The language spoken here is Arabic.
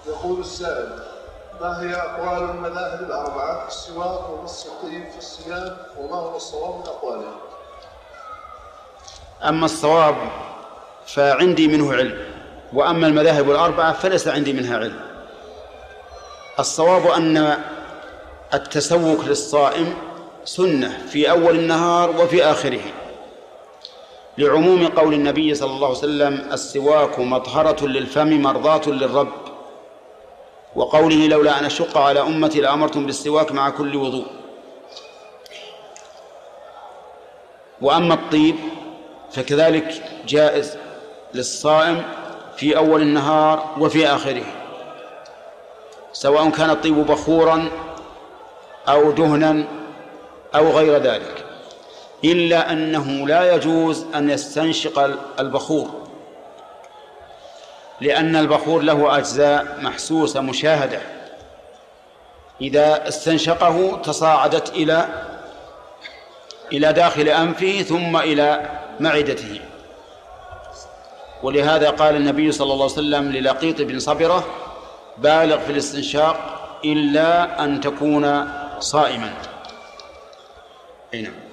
يقول السائل: ما هي أقوال المذاهب الأربعة في السواك ومس الطيب في الصيام، وما هو الصواب من أقوالهم؟ أما الصواب فعندي منه علم، وأما المذاهب الأربعة فليس عندي منها علم. الصواب أن التسوك للصائم سنة في أول النهار وفي آخره، لعموم قول النبي صلى الله عليه وسلم: السواك مطهرة للفم مرضاة للرب، وقوله: لولا أن أشق على أمتي لأمرتم بالسواك مع كل وضوء. وأما الطيب فكذلك جائز للصائم في أول النهار وفي آخره، سواء كان الطيب بخورا أو دهنا أو غير ذلك، إلا أنه لا يجوز أن يستنشق البخور، لأن البخور له أجزاء محسوسة مشاهدة، إذا استنشقه تصاعدت إلى داخل أنفه ثم إلى معدته. ولهذا قال النبي صلى الله عليه وسلم للقيط بن صبرة: بالغ في الاستنشاق إلا أن تكون صائما. نعم.